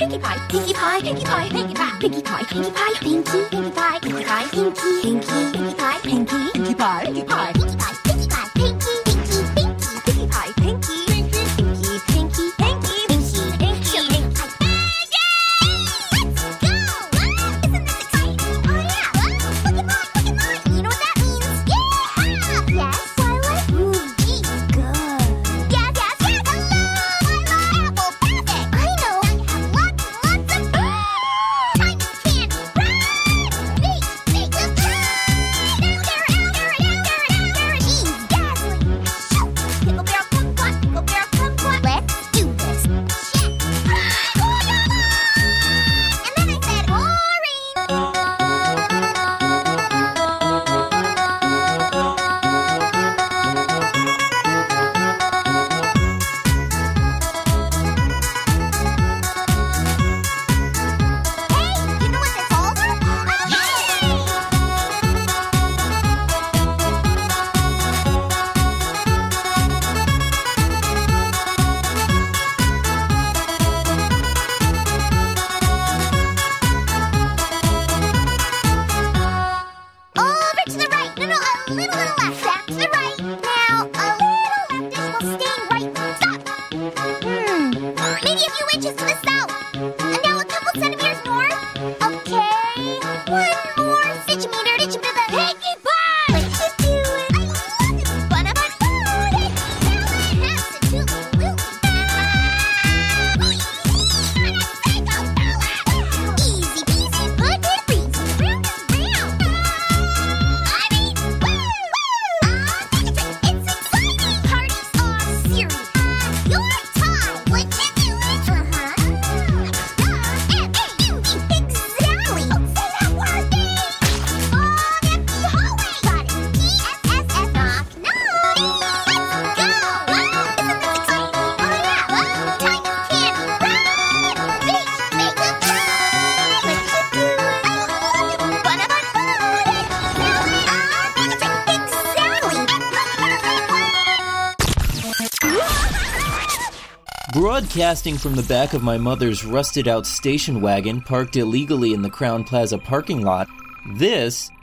Pinkie Pie, Pinkie Pie, Pinkie Pie, Pinkie Pie, Pinkie Pie, Pinkie Pie, Pinkie, Pinkie Pie, Pinkie Pie, Pinkie, Pinkie, Pinkie Pie, Pinkie, Pinkie Pie, Pinkie Pie, Pinkie Pie, Pinkie Pie, Pinkie, Pinkie, Pinkie, Pinkie Pie, Pinkie, Pinkie, Pinkie, Pinkie, Pinkie, Pinkie, Pinkie, Pinkie. Let's go! Isn't this exciting? Oh yeah! Pinkie Pie, Pinkie Pie. You know what that means? Yeah! Yes, Twilight? Ooh, good. Yes, yes, yes! Hello! Apple Perfect! I know! Now you have lots and lots of time candy. Big, big, down there, ease, dazzling. Shoot! Pickle Barrel Kumquat, Pickle Barrel Kumquat. Let's do this. Check. And then I said, Hey, you know what that's all for? Over to the right. No, a little left. Back to the right. Now, a little leftish will stay right. Stop. Maybe a few inches to the south. And now a couple centimeters north. Okay. One more centimeter to the Pinkie Pie. What you doing? I love it. Ba-da-ba-da-ba-da. Now I have to do easy peasy, put it breezy, round and round. I mean, woo! It's exciting. Parties are serious. Your time. What you doing? Exactly. Oh, say that word, Dave. Long empty hallway. Got it. PSSS. Knock, knock. Let's go. Isn't this exciting? Oh, yeah. Time is candy. Big, big, what you doing? Broadcasting from the back of my mother's rusted-out station wagon parked illegally in the Crowne Plaza parking lot, this